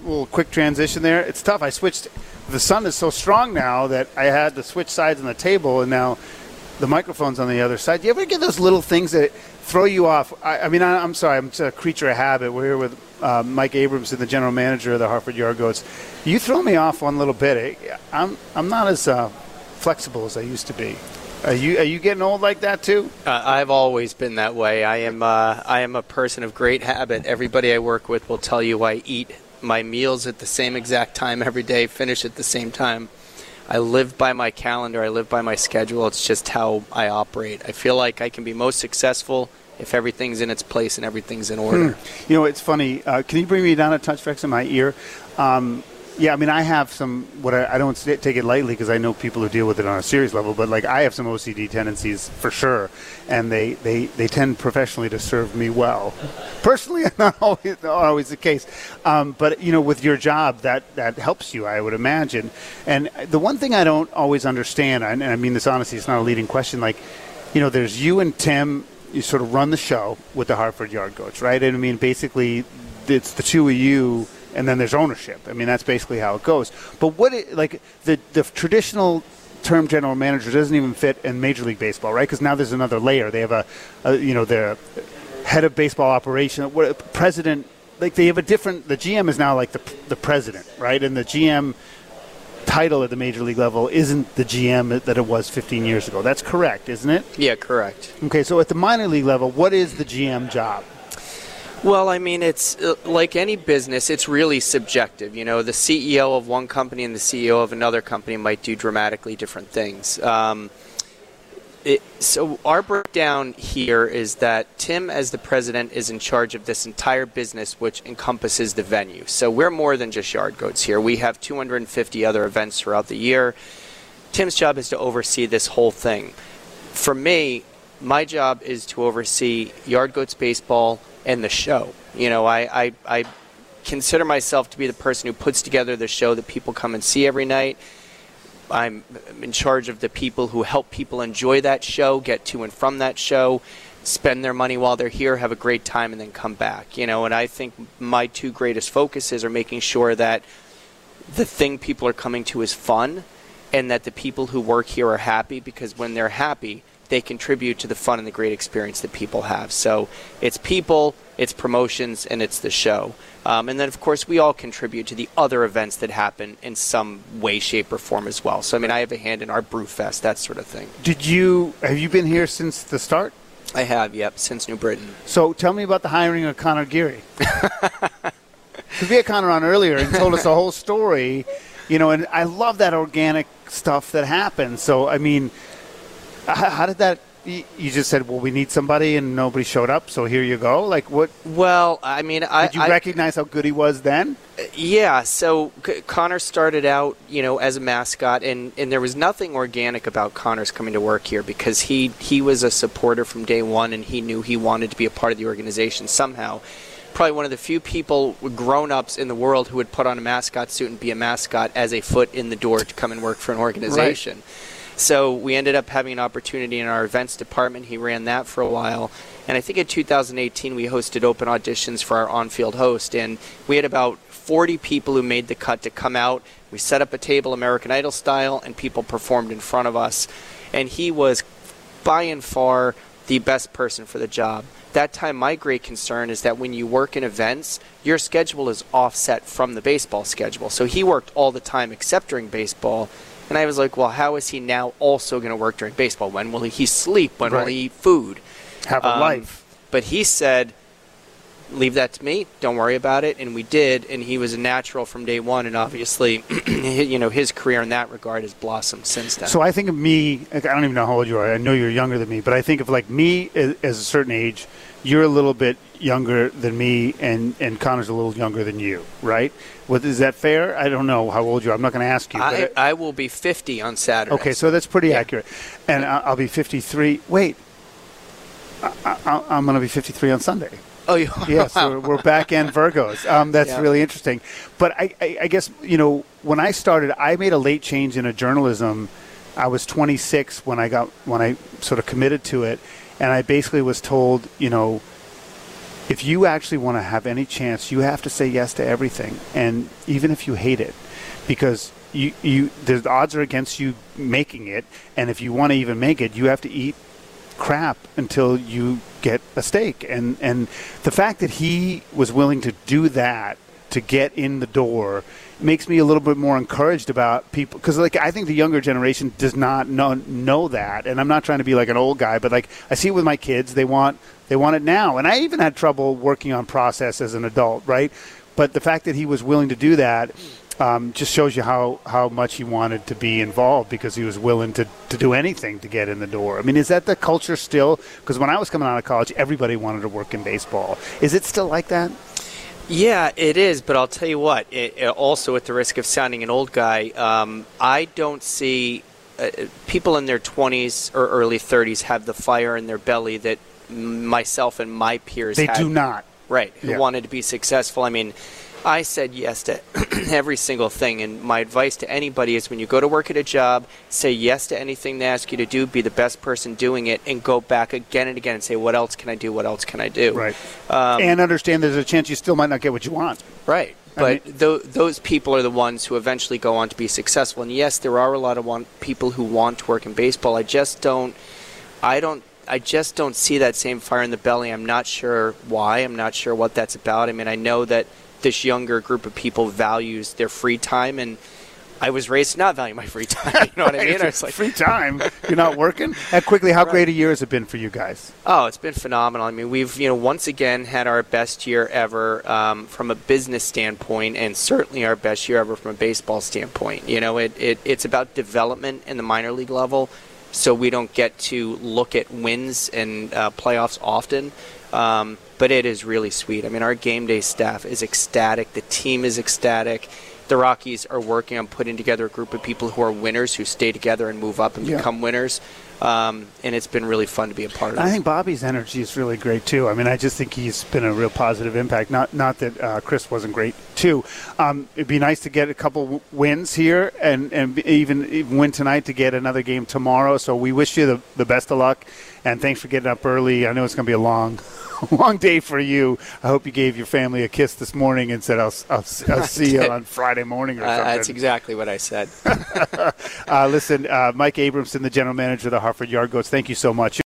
little quick transition there. It's tough. I switched. The sun is so strong now that I had to switch sides on the table, and now the microphone's on the other side. Do you ever get those little things that throw you off? I'm sorry. I'm just a creature of habit. We're here with Mike Abramson, the general manager of the Hartford Yard Goats. You throw me off one little bit. I'm not as flexible as I used to be. Are you getting old like that too? I've always been that way. I am a person of great habit. Everybody I work with will tell you I eat my meals at the same exact time every day, finish at the same time. I live by my calendar. I live by my schedule. It's just how I operate. I feel like I can be most successful if everything's in its place and everything's in order. You know, it's funny. Can you bring me down a touch, Vex, in my ear? Yeah, I mean, I have some, I don't take it lightly because I know people who deal with it on a serious level, but like I have some OCD tendencies for sure, and they tend professionally to serve me well. Personally, not always the case, but you know, with your job, that helps you, I would imagine. And the one thing I don't always understand, and I mean this honestly, it's not a leading question, like, you know, there's you and Tim, you sort of run the show with the Hartford Yard Goats, right? And I mean, basically, it's the two of you. And then there's ownership. I mean, that's basically how it goes. But the traditional term general manager doesn't even fit in Major League Baseball, right? Because now there's another layer. They have their head of baseball operation, president. Like they have a different. The GM is now like the president, right? And the GM title at the Major League level isn't the GM that it was 15 years ago. That's correct, isn't it? Yeah, correct. Okay, so at the minor league level, what is the GM job? Well, I mean, it's like any business, it's really subjective. You know, the CEO of one company and the CEO of another company might do dramatically different things. So our breakdown here is that Tim, as the president, is in charge of this entire business, which encompasses the venue. So we're more than just Yard Goats here. We have 250 other events throughout the year. Tim's job is to oversee this whole thing. For me, my job is to oversee Yard Goats baseball and the show. You know, I consider myself to be the person who puts together the show that people come and see every night. I'm in charge of the people who help people enjoy that show, get to and from that show, spend their money while they're here, have a great time, and then come back. You know, and I think my two greatest focuses are making sure that the thing people are coming to is fun and that the people who work here are happy, because when they're happy, they contribute to the fun and the great experience that people have. So it's people, it's promotions, and it's the show. And then, of course, we all contribute to the other events that happen in some way, shape, or form as well. So, I mean, I have a hand in our Brewfest, that sort of thing. Have you been here since the start? I have, yep, since New Britain. So tell me about the hiring of Connor Geary. Because we had Connor on earlier and told us the whole story, you know, and I love that organic stuff that happened. So, I mean, how did that? You just said, well, we need somebody, and nobody showed up, so here you go. Like what? Well, I mean, did you recognize how good he was then? Yeah. So Connor started out, you know, as a mascot, and there was nothing organic about Connor's coming to work here, because he was a supporter from day one, and he knew he wanted to be a part of the organization somehow. Probably one of the few people, grown-ups in the world, who would put on a mascot suit and be a mascot as a foot in the door to come and work for an organization. Right. So we ended up having an opportunity in our events department. He ran that for a while. And I think in 2018 we hosted open auditions for our on-field host. And we had about 40 people who made the cut to come out. We set up a table American Idol style, and people performed in front of us. And he was by and far the best person for the job. That time, my great concern is that when you work in events, your schedule is offset from the baseball schedule. So he worked all the time except during baseball. And I was like, well, how is he now also going to work during baseball? When will he sleep? When will he eat food? Have a life. But he said, leave that to me. Don't worry about it. And we did. And he was a natural from day one. And obviously, you know, his career in that regard has blossomed since then. So I think of me, I don't even know how old you are. I know you're younger than me. But I think of like me as a certain age. You're a little bit younger than me, and Connor's a little younger than you, right? Is that fair? I don't know how old you are. I'm not going to ask you. I will be 50 on Saturday. Okay, so that's pretty accurate. And I'll be 53. Wait, I'm going to be 53 on Sunday. Oh, yeah. So we're back-end Virgos. That's really interesting. But I guess, you know, when I started, I made a late change in journalism. I was 26 when I sort of committed to it. And I basically was told, you know, if you actually want to have any chance, you have to say yes to everything, and even if you hate it, because the odds are against you making it, and if you want to even make it, you have to eat crap until you get a steak. And the fact that he was willing to do that to get in the door makes me a little bit more encouraged about people, because like I think the younger generation does not know that, and I'm not trying to be like an old guy, but like I see it with my kids, they want it now, and I even had trouble working on process as an adult, right? But the fact that he was willing to do that just shows you how much he wanted to be involved, because he was willing to do anything to get in the door. I mean, is that the culture still? Because when I was coming out of college, everybody wanted to work in baseball. Is it still like that? Yeah, it is, but I'll tell you what, also at the risk of sounding an old guy, I don't see people in their 20s or early 30s have the fire in their belly that myself and my peers had. They do not. Right, who wanted to be successful. I mean, I said yes to every single thing, and my advice to anybody is when you go to work at a job, say yes to anything they ask you to do, be the best person doing it, and go back again and again and say, what else can I do, what else can I do? Right. And understand there's a chance you still might not get what you want. Right. But those people are the ones who eventually go on to be successful. And yes, there are a lot of people who want to work in baseball. I just don't see that same fire in the belly. I'm not sure why. I'm not sure what that's about. I mean, I know that this younger group of people values their free time, and I was raised to not value my free time. You know what I mean? I was like, free time? You're not working? And quickly, how great a year has it been for you guys? Oh, it's been phenomenal. I mean, we've once again had our best year ever from a business standpoint, and certainly our best year ever from a baseball standpoint. It's about development in the minor league level, so we don't get to look at wins and playoffs often. But it is really sweet. I mean, our game day staff is ecstatic. The team is ecstatic. The Rockies are working on putting together a group of people who are winners, who stay together and move up and become winners. And it's been really fun to be a part of it. I think Bobby's energy is really great, too. I mean, I just think he's been a real positive impact. Not that Chris wasn't great, too. It'd be nice to get a couple wins here and even win tonight to get another game tomorrow. So we wish you the best of luck. And thanks for getting up early. I know it's going to be a long day for you. I hope you gave your family a kiss this morning and said, I'll see you on Friday morning or something. That's exactly what I said. Listen, Mike Abramson, the general manager of the Hartford Yard Goats, thank you so much.